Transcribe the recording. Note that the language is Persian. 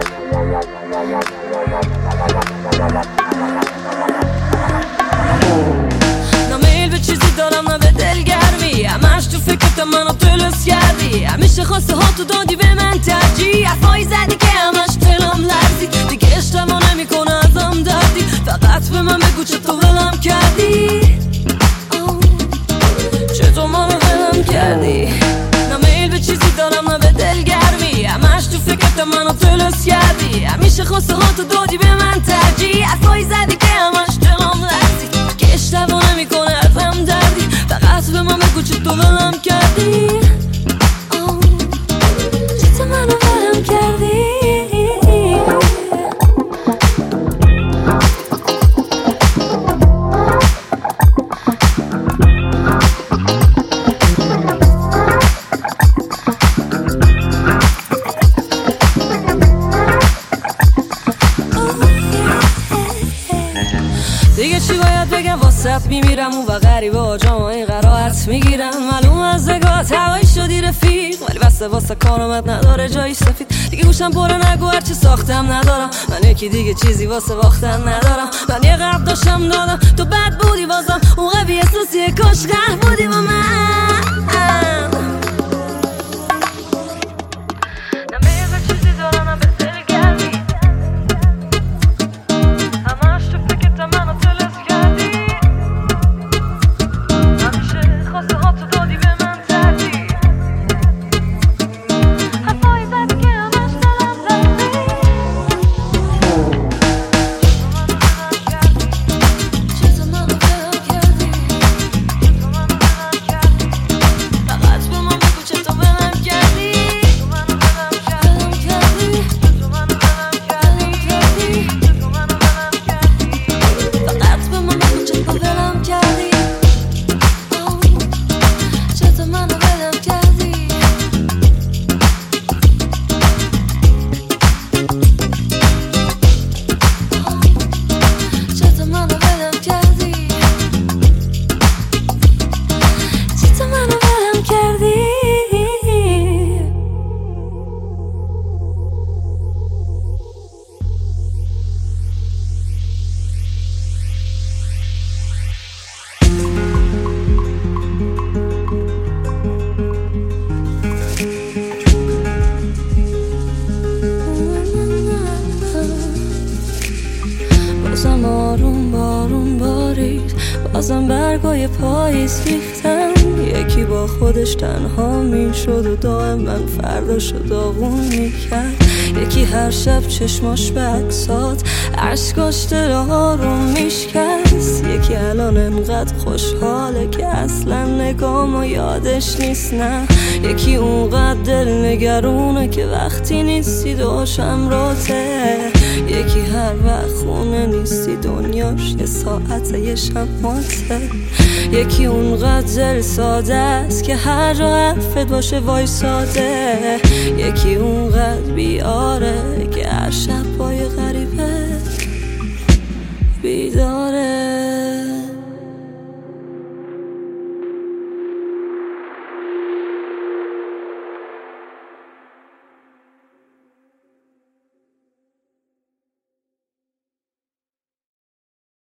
نمیل به چیزی دارم نه به دلگرمی، همش تو فکرت منو تلس کردی، همیشه خواسته ها تو دادی به من ترجیح، حرفایی زدی که همش دلم لرزید، دیگه اشتباه نمیکنه ازم دردی، فقط به من بگو چطور ولم کردی، چطور منو ولم کردی. نمیل به چیزی دارم نه به دلگرمی، همش تو فکرت منو تلس کردی، همیشه خواسته ها تو دادی به من ترجیح، حرفایی زدی که همش دلم لرزید، که اشتباه نمیکنه ازم دردی، فقط به من بگو چطور ولم کردی، چطور منو ولم کردی. دیگه چی باید بگم واسط میمیرم اون و غریبه آجام و این قرائت میگیرم، معلوم از نگاهت هوایی شدی رفیق، ولی بسته واسه کارامت نداره جایی سفید، دیگه گوشم پره نگو هرچی ساختم ندارم، من یکی دیگه چیزی واسه باختن ندارم، من یه قرب داشتم دادم تو بد بودی بازم اون قوی احساسیه کاش قهر بودی با من. بازم آروم بارون بارید، بازم برگای پاییز ریختن، یکی با خودش تنها میشد و دائم من فرداشو داغون میکرد، یکی هر شب چشماش به عکسات عشقاش دل آروم میشکست، یکی الان انقدر خوشحاله که اصلا نگامو یادش نیست، نه یکی اونقدر دل نگرونه که وقتی نیستی داشم راته، یکی هر وقت خونه نیستی دنیاش یه ساعته یه شماته، یکی اونقدر دل ساده است که هر جا حرفت باشه وایساده، یکی اونقدر بیاره که